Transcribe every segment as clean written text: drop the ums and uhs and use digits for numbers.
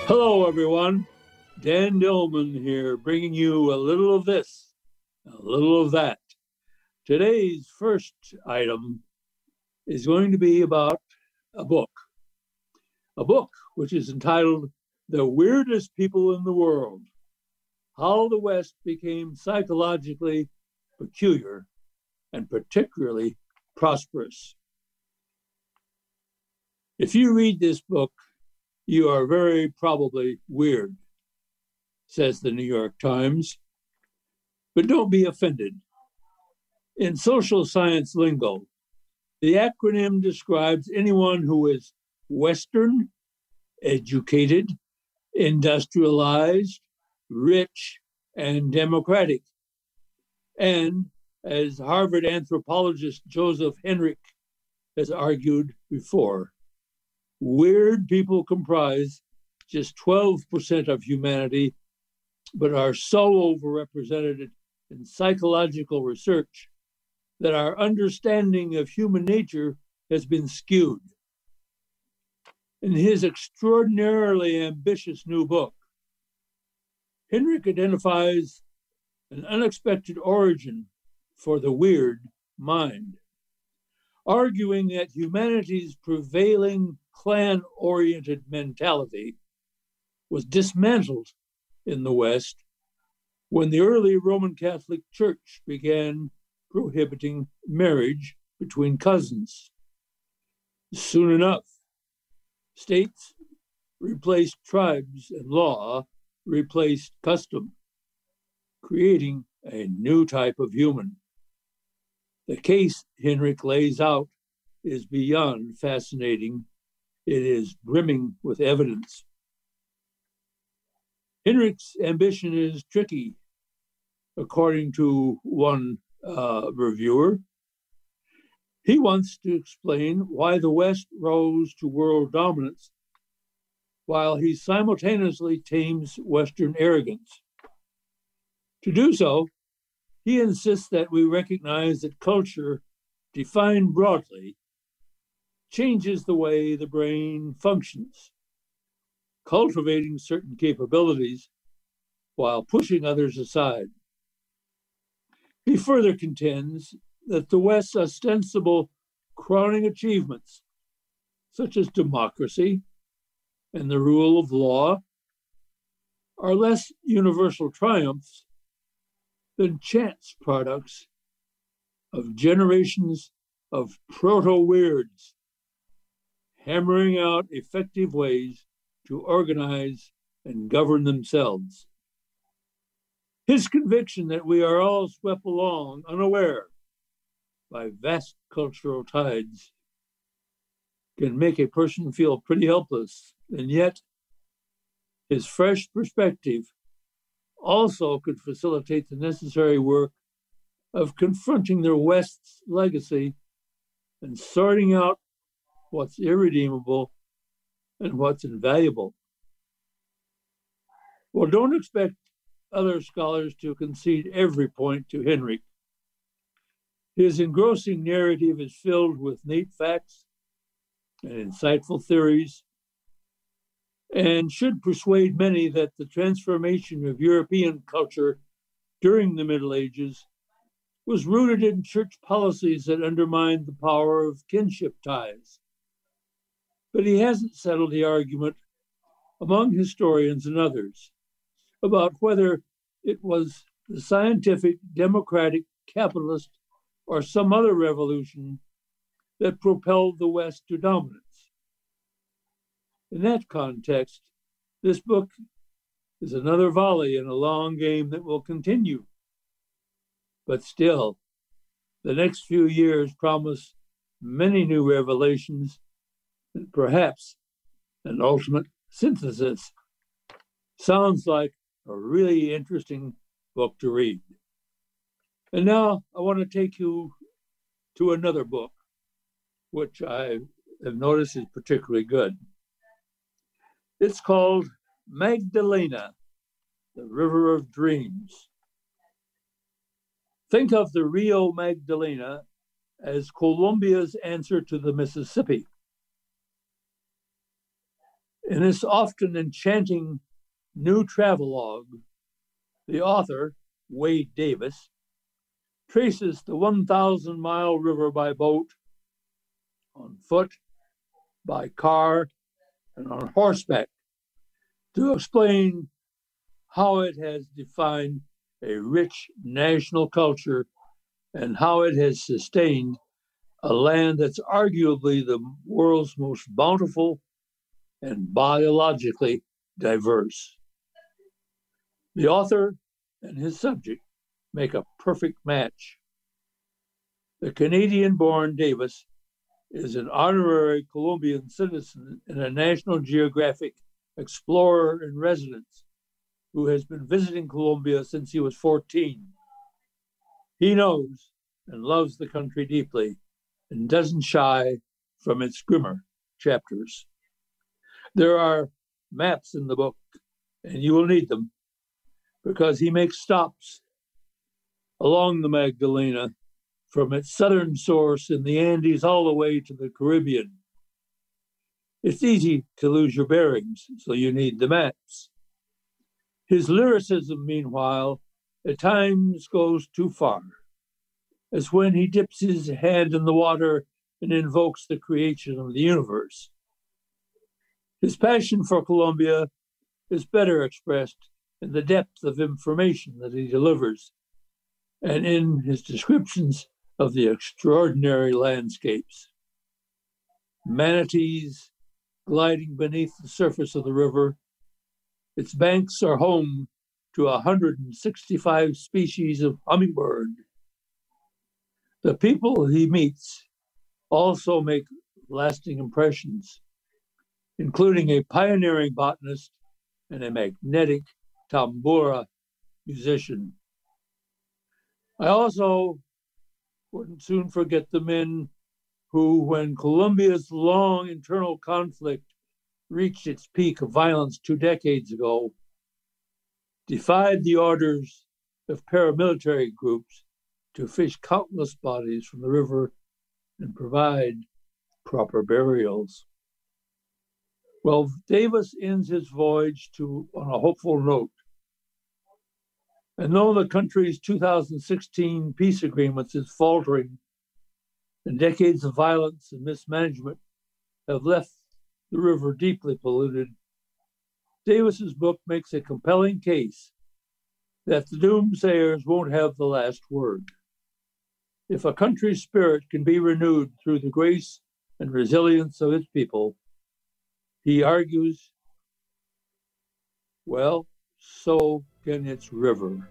Hello, everyone. Dan Dillman here, bringing you a little of this, a little of that. Today's first item is going to be about a book, a book which is entitled The Weirdest People in the World: How the West Became Psychologically Peculiar and Particularly Prosperous. If you read this book, you are very probably weird, says the New York Times. But don't be offended. In social science lingo, the acronym describes anyone who is Western, educated, industrialized, rich, and democratic. And as Harvard anthropologist Joseph Henrich has argued before, weird people comprise just 12% of humanity, but are so overrepresented in psychological research that our understanding of human nature has been skewed. In his extraordinarily ambitious new book, Henrich identifies an unexpected origin for the weird mind, arguing that humanity's prevailing clan-oriented mentality was dismantled in the West when the early Roman Catholic Church began prohibiting marriage between cousins. Soon enough, states replaced tribes and law replaced custom, creating a new type of human. The case Henrich lays out is beyond fascinating. It is brimming with evidence. Henrich's ambition is tricky, according to one reviewer. He wants to explain why the West rose to world dominance while he simultaneously tames Western arrogance. To do so, he insists that we recognize that culture, defined broadly, changes the way the brain functions, cultivating certain capabilities while pushing others aside. He further contends that the West's ostensible crowning achievements, such as democracy and the rule of law, are less universal triumphs than chance products of generations of proto-weirds hammering out effective ways to organize and govern themselves. His conviction that we are all swept along unaware by vast cultural tides can make a person feel pretty helpless, and yet his fresh perspective also could facilitate the necessary work of confronting the West's legacy and sorting out what's irredeemable and what's invaluable. Well, don't expect other scholars to concede every point to Henrich. His engrossing narrative is filled with neat facts and insightful theories, and should persuade many that the transformation of European culture during the Middle Ages was rooted in church policies that undermined the power of kinship ties. But he hasn't settled the argument among historians and others about whether it was the scientific, democratic, capitalist, or some other revolution that propelled the West to dominance. In that context, this book is another volley in a long game that will continue. But still, the next few years promise many new revelations and perhaps an ultimate synthesis. Sounds like a really interesting book to read. And now I want to take you to another book, which I have noticed is particularly good. It's called Magdalena, the River of Dreams. Think of the Rio Magdalena as Colombia's answer to the Mississippi. In this often enchanting new travelogue, the author, Wade Davis, traces the 1,000-mile river by boat, on foot, by car, and on horseback to explain how it has defined a rich national culture and how it has sustained a land that's arguably the world's most bountiful and biologically diverse. The author and his subject make a perfect match. The Canadian-born Davis is an honorary Colombian citizen and a National Geographic explorer in residence who has been visiting Colombia since he was 14. He knows and loves the country deeply and doesn't shy from its grimmer chapters. There are maps in the book, and you will need them because he makes stops along the Magdalena from its southern source in the Andes all the way to the Caribbean. It's easy to lose your bearings, so you need the maps. His lyricism, meanwhile, at times goes too far, as when he dips his hand in the water and invokes the creation of the universe. His passion for Colombia is better expressed in the depth of information that he delivers and in his descriptions of the extraordinary landscapes. Manatees gliding beneath the surface of the river. Its banks are home to 165 species of hummingbird. The people he meets also make lasting impressions, including a pioneering botanist and a magnetic tambura musician. I also wouldn't soon forget the men who, when Colombia's long internal conflict reached its peak of violence 2 decades ago, defied the orders of paramilitary groups to fish countless bodies from the river and provide proper burials. Well, Davis ends his voyage on a hopeful note. And though the country's 2016 peace agreement is faltering and decades of violence and mismanagement have left the river deeply polluted, Davis's book makes a compelling case that the doomsayers won't have the last word. If a country's spirit can be renewed through the grace and resilience of its people, he argues, well, so can its river.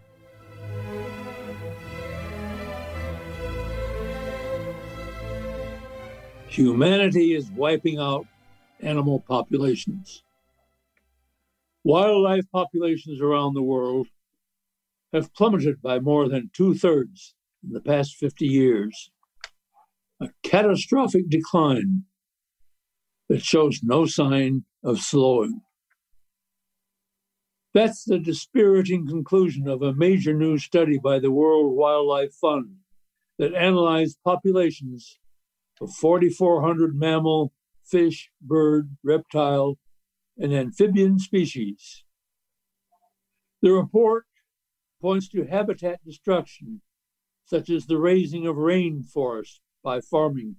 Humanity is wiping out animal populations. Wildlife populations around the world have plummeted by more than 2/3 in the past 50 years. A catastrophic decline that shows no sign of slowing. That's the dispiriting conclusion of a major new study by the World Wildlife Fund that analyzed populations of 4,400 mammal, fish, bird, reptile, and amphibian species. The report points to habitat destruction, such as the raising of rainforests by farming,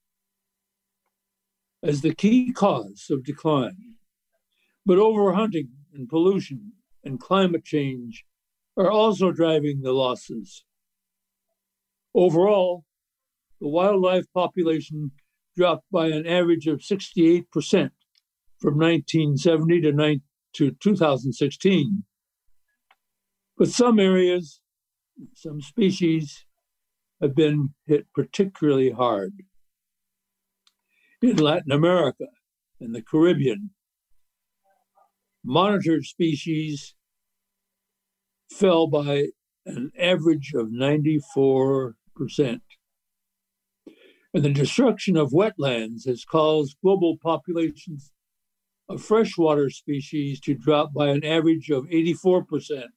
as the key cause of decline. But overhunting and pollution and climate change are also driving the losses. Overall, the wildlife population dropped by an average of 68% from 1970 to 2016. But some areas, some species have been hit particularly hard. In Latin America and the Caribbean, monitored species fell by an average of 94%. And the destruction of wetlands has caused global populations of freshwater species to drop by an average of 84%.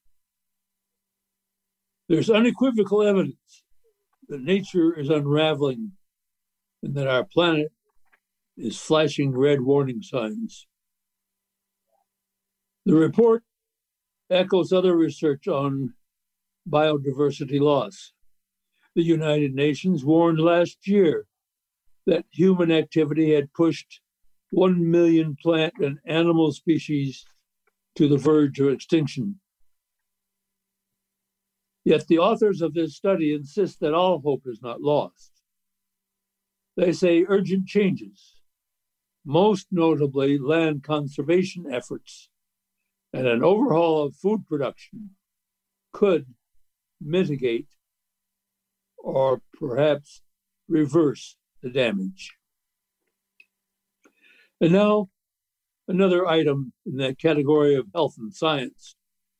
There's unequivocal evidence that nature is unraveling and that our planet is flashing red warning signs. The report echoes other research on biodiversity loss. The United Nations warned last year that human activity had pushed 1 million plant and animal species to the verge of extinction. Yet the authors of this study insist that all hope is not lost. They say urgent changes, most notably land conservation efforts and an overhaul of food production, could mitigate or perhaps reverse the damage. And now, another item in that category of health and science.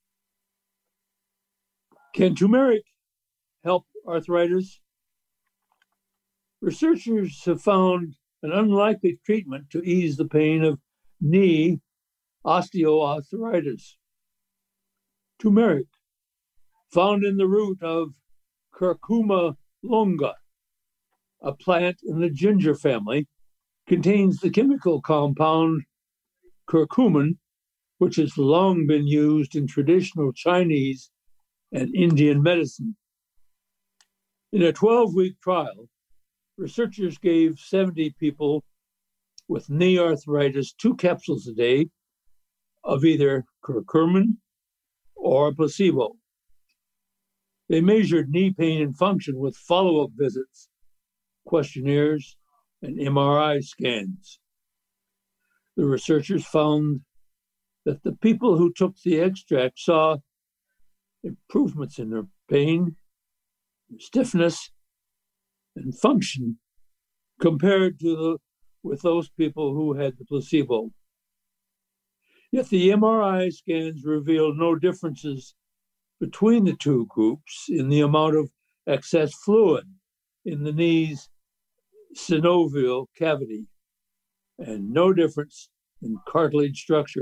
Can turmeric help arthritis? Researchers have found an unlikely treatment to ease the pain of knee osteoarthritis. Turmeric, found in the root of Curcuma longa, a plant in the ginger family, contains the chemical compound curcumin, which has long been used in traditional Chinese and Indian medicine. In a 12-week trial, researchers gave 70 people with knee arthritis 2 capsules a day of either curcumin or a placebo. They measured knee pain and function with follow-up visits, questionnaires, and MRI scans. The researchers found that the people who took the extract saw improvements in their pain, stiffness, and function compared to with those people who had the placebo. Yet the MRI scans revealed no differences between the two groups in the amount of excess fluid in the knee's synovial cavity, and no difference in cartilage structure.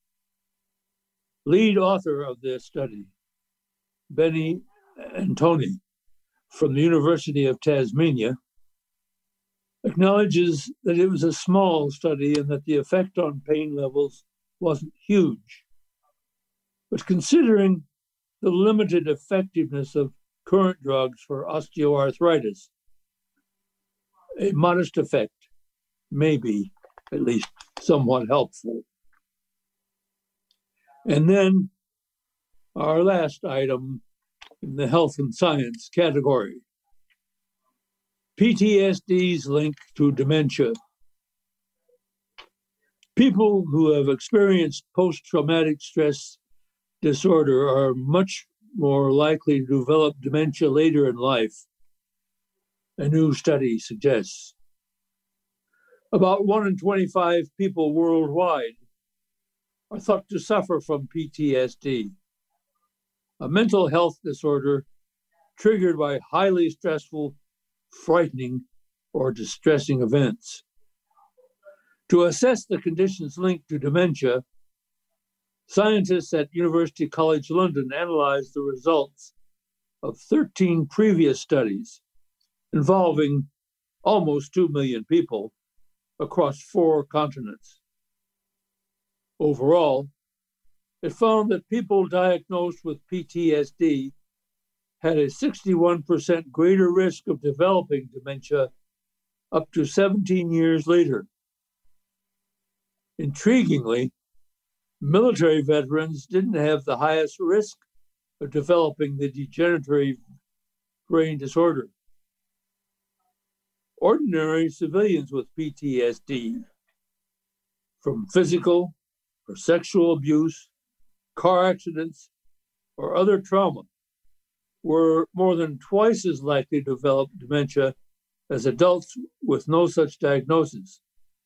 Lead author of this study, Benny Antoni from the University of Tasmania, acknowledges that it was a small study and that the effect on pain levels wasn't huge. But considering the limited effectiveness of current drugs for osteoarthritis, a modest effect may be at least somewhat helpful. And then our last item in the health and science category, PTSD's link to dementia. People who have experienced post-traumatic stress disorder are much more likely to develop dementia later in life, a new study suggests. About 1 in 25 people worldwide are thought to suffer from PTSD, a mental health disorder triggered by highly stressful, frightening, or distressing events. To assess the conditions linked to dementia, scientists at University College London analyzed the results of 13 previous studies involving almost 2 million people across 4 continents. Overall, it found that people diagnosed with PTSD had a 61% greater risk of developing dementia up to 17 years later. Intriguingly, military veterans didn't have the highest risk of developing the degenerative brain disorder. Ordinary civilians with PTSD, from physical or sexual abuse, car accidents, or other trauma, were more than twice as likely to develop dementia as adults with no such diagnosis.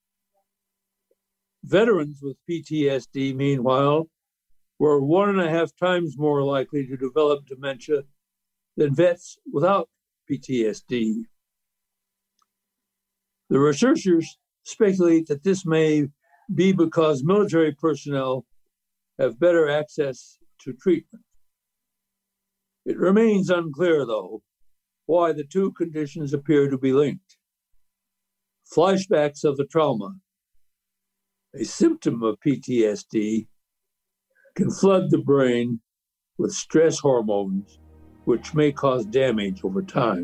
Veterans with PTSD, meanwhile, were 1.5 times more likely to develop dementia than vets without PTSD. The researchers speculate that this may be because military personnel have better access to treatment. It remains unclear, though, why the two conditions appear to be linked. Flashbacks of the trauma, a symptom of PTSD, can flood the brain with stress hormones, which may cause damage over time.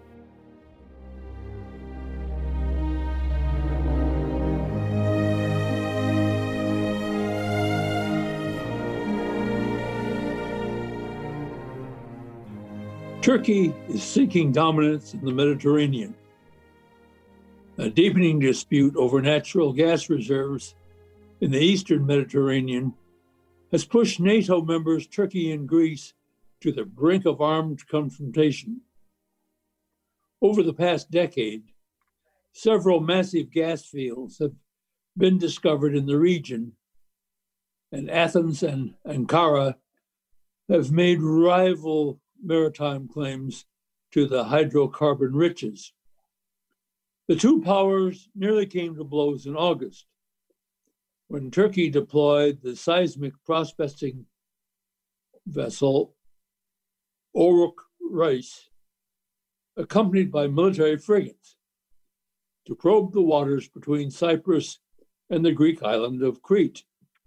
Turkey is seeking dominance in the Mediterranean. A deepening dispute over natural gas reserves in the eastern Mediterranean has pushed NATO members Turkey and Greece to the brink of armed confrontation. Over the past decade, several massive gas fields have been discovered in the region, and Athens and Ankara have made rival maritime claims to the hydrocarbon riches. The two powers nearly came to blows in August, when Turkey deployed the seismic prospecting vessel Oruk Reis, accompanied by military frigates, to probe the waters between Cyprus and the Greek island of Crete.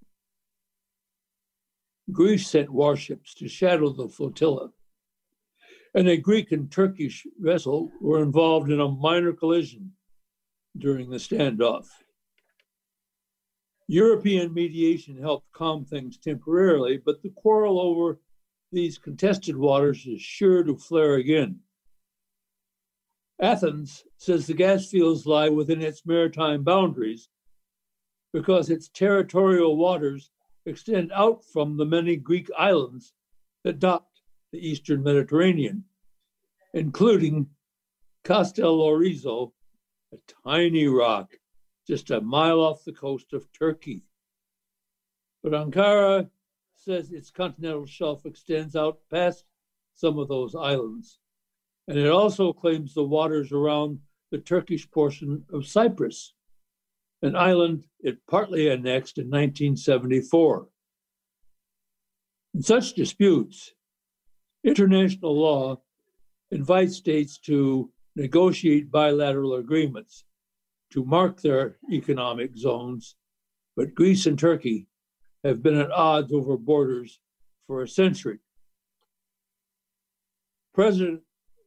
Greece sent warships to shadow the flotilla, and a Greek and Turkish vessel were involved in a minor collision during the standoff. European mediation helped calm things temporarily, but the quarrel over these contested waters is sure to flare again. Athens says the gas fields lie within its maritime boundaries because its territorial waters extend out from the many Greek islands that dot the eastern Mediterranean, including Castellorizo, a tiny rock just a mile off the coast of Turkey. But Ankara says its continental shelf extends out past some of those islands, and it also claims the waters around the Turkish portion of Cyprus, an island it partly annexed in 1974. In such disputes, international law invites states to negotiate bilateral agreements to mark their economic zones, but Greece and Turkey have been at odds over borders for a century. President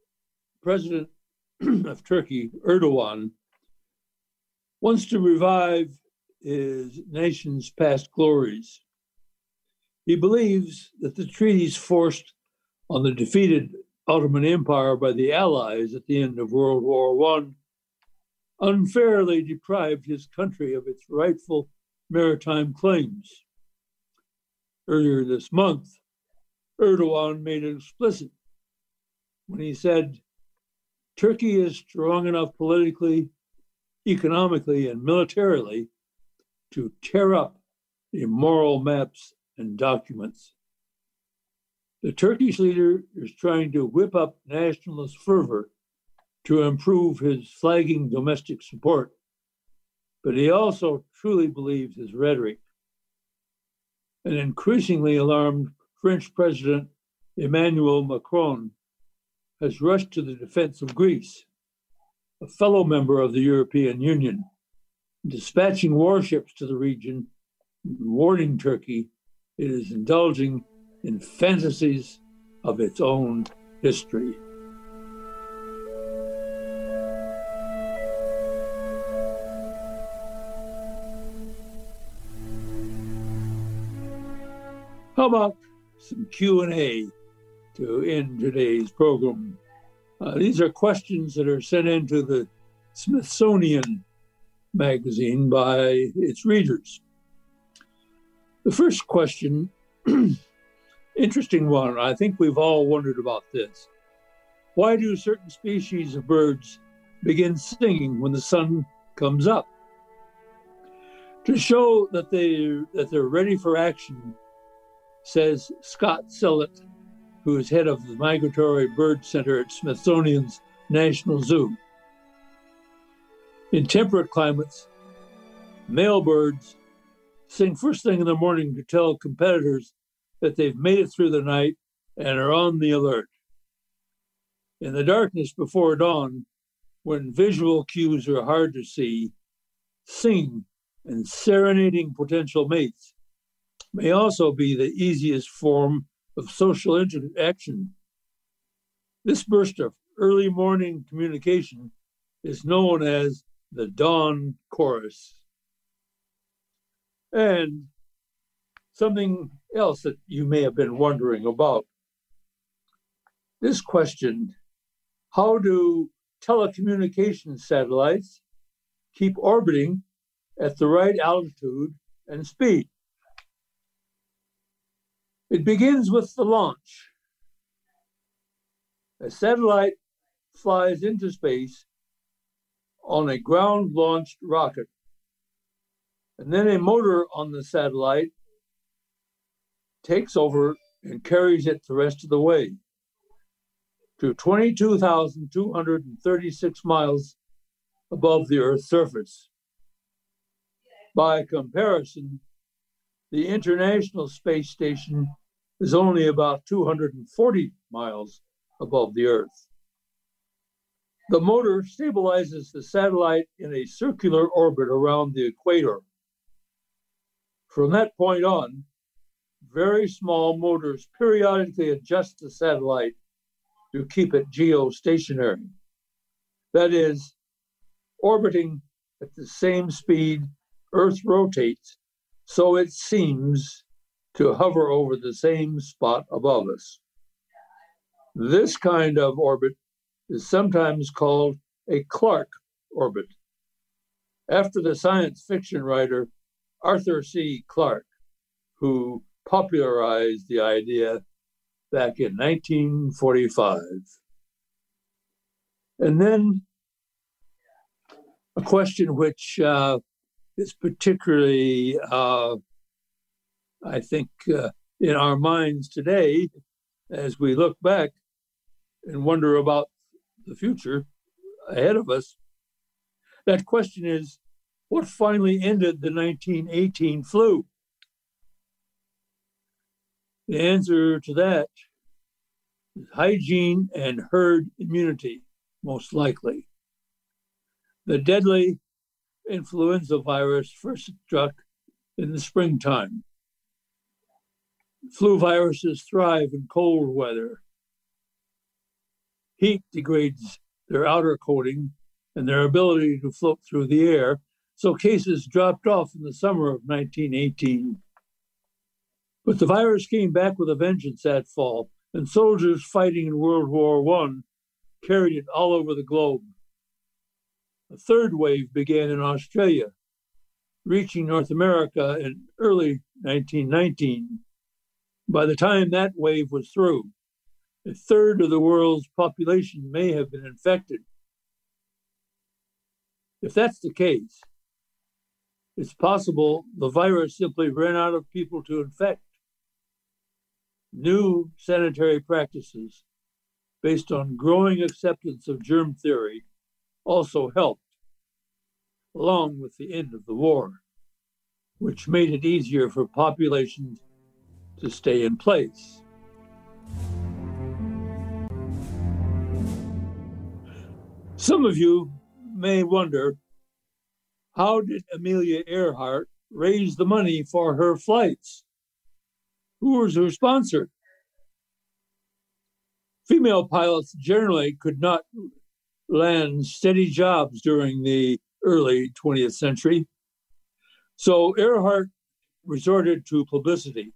of Turkey, Erdogan, wants to revive his nation's past glories. He believes that the treaties forced on the defeated Ottoman Empire by the Allies at the end of World War I unfairly deprived his country of its rightful maritime claims. Earlier this month, Erdogan made it explicit when he said, Turkey is strong enough politically, economically, and militarily to tear up the immoral maps and documents. The Turkish leader is trying to whip up nationalist fervor to improve his flagging domestic support, but he also truly believes his rhetoric. An increasingly alarmed French President Emmanuel Macron has rushed to the defense of Greece, a fellow member of the European Union, dispatching warships to the region, warning Turkey it is indulging in fantasies of its own history. How about some Q&A to end today's program? These are questions that are sent into the Smithsonian magazine by its readers. The first question, interesting one, I think we've all wondered about this. Why do certain species of birds begin singing when the sun comes up? To show that they're ready for action, says Scott Sellett, who is head of the Migratory Bird Center at Smithsonian's National Zoo. In temperate climates, male birds sing first thing in the morning to tell competitors that they've made it through the night and are on the alert. In the darkness before dawn, when visual cues are hard to see, singing and serenading potential mates may also be the easiest form of social interaction. This burst of early morning communication is known as the dawn chorus. And something else that you may have been wondering about. This question, how do telecommunication satellites keep orbiting at the right altitude and speed? It begins with the launch. A satellite flies into space on a ground-launched rocket, and then a motor on the satellite takes over and carries it the rest of the way to 22,236 miles above the Earth's surface. By comparison, the International Space Station is only about 240 miles above the Earth. The motor stabilizes the satellite in a circular orbit around the equator. From that point on, very small motors periodically adjust the satellite to keep it geostationary. That is, orbiting at the same speed Earth rotates, so it seems to hover over the same spot above us. This kind of orbit is sometimes called a Clarke orbit, after the science fiction writer Arthur C. Clarke, who popularized the idea back in 1945. And then a question which is particularly, I think, in our minds today as we look back and wonder about the future ahead of us. That question is, what finally ended the 1918 flu? The answer to that is hygiene and herd immunity, most likely. The deadly influenza virus first struck in the springtime. Flu viruses thrive in cold weather. Heat degrades their outer coating and their ability to float through the air, so cases dropped off in the summer of 1918. But the virus came back with a vengeance that fall, and soldiers fighting in World War I carried it all over the globe. A third wave began in Australia, reaching North America in early 1919. By the time that wave was through, a third of the world's population may have been infected. If that's the case, it's possible the virus simply ran out of people to infect. New sanitary practices based on growing acceptance of germ theory also helped, along with the end of the war, which made it easier for populations to stay in place. Some of you may wonder, how did Amelia Earhart raise the money for her flights? Who was her sponsor? Female pilots generally could not land steady jobs during the early 20th century, so Earhart resorted to publicity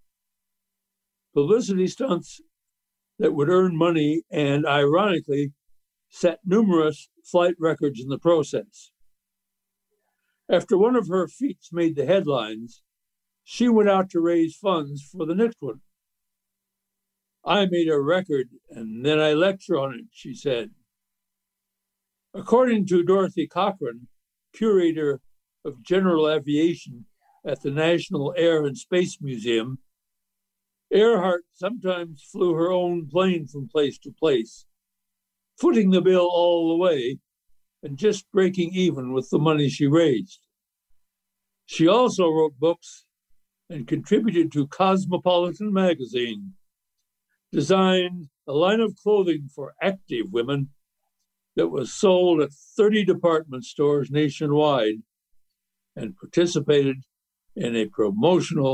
stunts that would earn money and, ironically, set numerous flight records in the process. After one of her feats made the headlines, she went out to raise funds for the next one. I made a record and then I lecture on it, she said. According to Dorothy Cochrane, curator of general aviation at the National Air and Space Museum, Earhart sometimes flew her own plane from place to place, footing the bill all the way and just breaking even with the money she raised. She also wrote books and contributed to Cosmopolitan magazine, designed a line of clothing for active women that was sold at 30 department stores nationwide, and participated in a promotional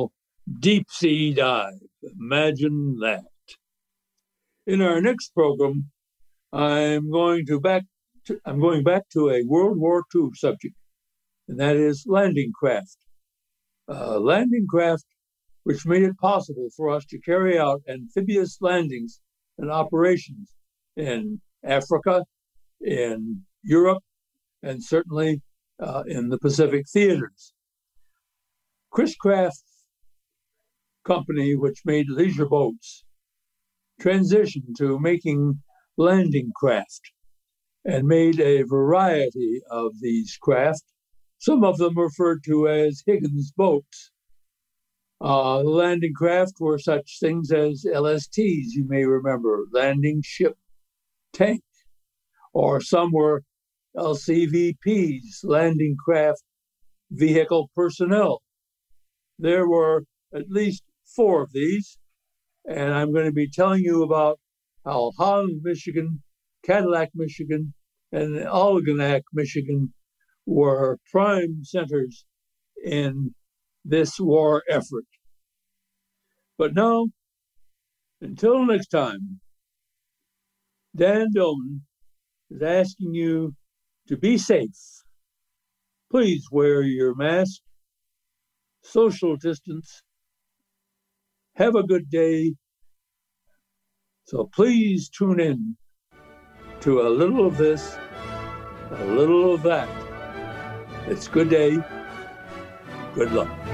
Deep sea dive. Imagine that. In our next program, I'm going back to a World War II subject, and that is landing craft. Landing craft, which made it possible for us to carry out amphibious landings and operations in Africa, in Europe, and certainly in the Pacific theaters. Chris-Craft Company, which made leisure boats, transitioned to making landing craft and made a variety of these craft, some of them referred to as Higgins boats. Landing craft were such things as LSTs, you may remember, landing ship tank, or some were LCVPs, landing craft vehicle personnel. There were at least 4 of these, and I'm going to be telling you about how Holland, Michigan, Cadillac, Michigan, and Algonac, Michigan were prime centers in this war effort. But now, until next time, Dan Dillman is asking you to be safe. Please wear your mask, social distance, have a good day. So please tune in to a little of this, a little of that. It's good day. Good luck.